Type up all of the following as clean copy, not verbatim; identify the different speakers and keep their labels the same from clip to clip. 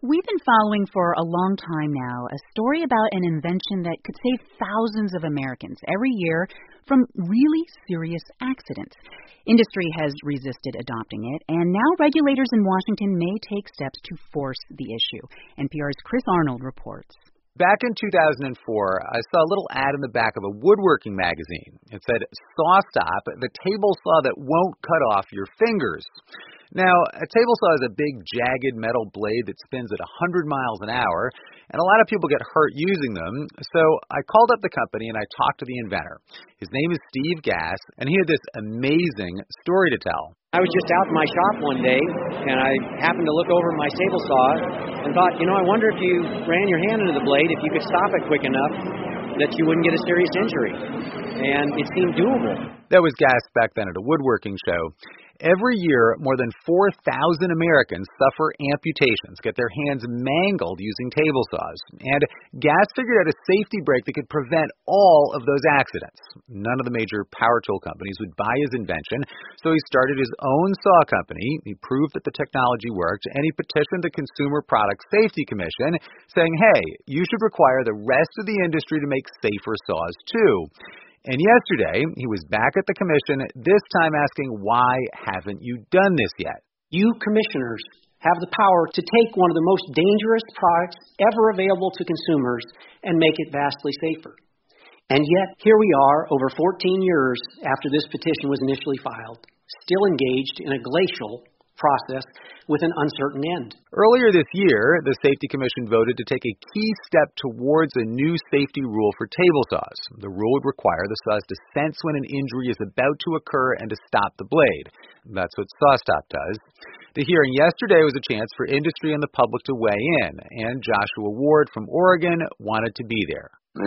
Speaker 1: We've been following for a long time now a story about an invention that could save thousands of Americans every year from really serious accidents. Industry has resisted adopting it, and now regulators in Washington may take steps to force the issue. NPR's Chris Arnold reports.
Speaker 2: Back in 2004, I saw a little ad in the back of a woodworking magazine. It said, "SawStop, the table saw that won't cut off your fingers." Now, a table saw is a big, jagged metal blade that spins at 100 miles an hour, and a lot of people get hurt using them. So I called up the company and I talked to the inventor. His name is Steve Gass, and he had this amazing story to tell.
Speaker 3: I was just out in my shop one day, and I happened to look over my table saw and thought, I wonder if you ran your hand into the blade, if you could stop it quick enough that you wouldn't get a serious injury. And it seemed doable.
Speaker 2: That was Gass back then at a woodworking show. Every year, more than 4,000 Americans suffer amputations, get their hands mangled using table saws. And Gass figured out a safety brake that could prevent all of those accidents. None of the major power tool companies would buy his invention, so he started his own saw company. He proved that the technology worked, and he petitioned the Consumer Product Safety Commission, saying, hey, you should require the rest of the industry to make safer saws too. And yesterday, he was back at the commission, this time asking, why haven't you done this yet?
Speaker 3: You commissioners have the power to take one of the most dangerous products ever available to consumers and make it vastly safer. And yet, here we are, over 14 years after this petition was initially filed, still engaged in a glacial process with an uncertain end.
Speaker 2: Earlier this year, the Safety Commission voted to take a key step towards a new safety rule for table saws. The rule would require the saws to sense when an injury is about to occur and to stop the blade. That's what SawStop does. The hearing yesterday was a chance for industry and the public to weigh in, and Joshua Ward from Oregon wanted to be there.
Speaker 4: In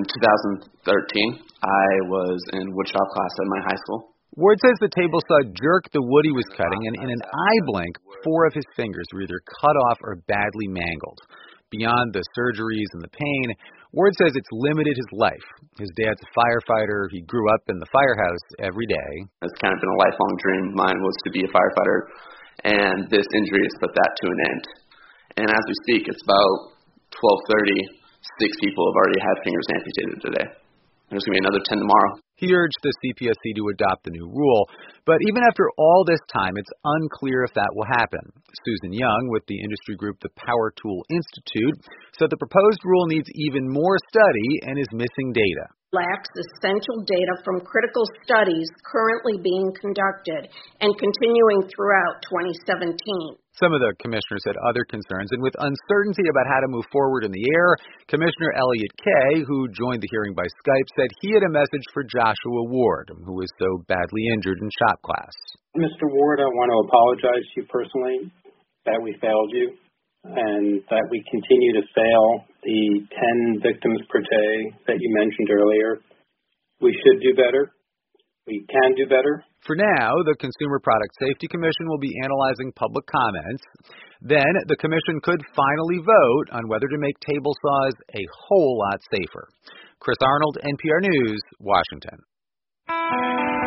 Speaker 4: 2013, I was in woodshop class at my high school.
Speaker 2: Ward says the table saw jerked the wood he was cutting, and in an eye blink, 4 of his fingers were either cut off or badly mangled. Beyond the surgeries and the pain, Ward says it's limited his life. His dad's a firefighter. He grew up in the firehouse every day.
Speaker 4: It's kind of been a lifelong dream of mine was to be a firefighter, and this injury has put that to an end. And as we speak, it's about 12:30. 6 people have already had fingers amputated today. There's going to be another 10 tomorrow.
Speaker 2: He urged the CPSC to adopt the new rule, but even after all this time, it's unclear if that will happen. Susan Young, with the industry group the Power Tool Institute, said the proposed rule needs even more study and is missing data.
Speaker 5: Lacks essential data from critical studies currently being conducted and continuing throughout 2017.
Speaker 2: Some of the commissioners had other concerns, and with uncertainty about how to move forward in the air, Commissioner Elliot Kaye, who joined the hearing by Skype, said he had a message for Joshua Ward, who was so badly injured in shop class.
Speaker 6: Mr. Ward, I want to apologize to you personally that we failed you and that we continue to fail the 10 victims per day that you mentioned earlier. We should do better. We can do better.
Speaker 2: For now, the Consumer Product Safety Commission will be analyzing public comments. Then the commission could finally vote on whether to make table saws a whole lot safer. Chris Arnold, NPR News, Washington.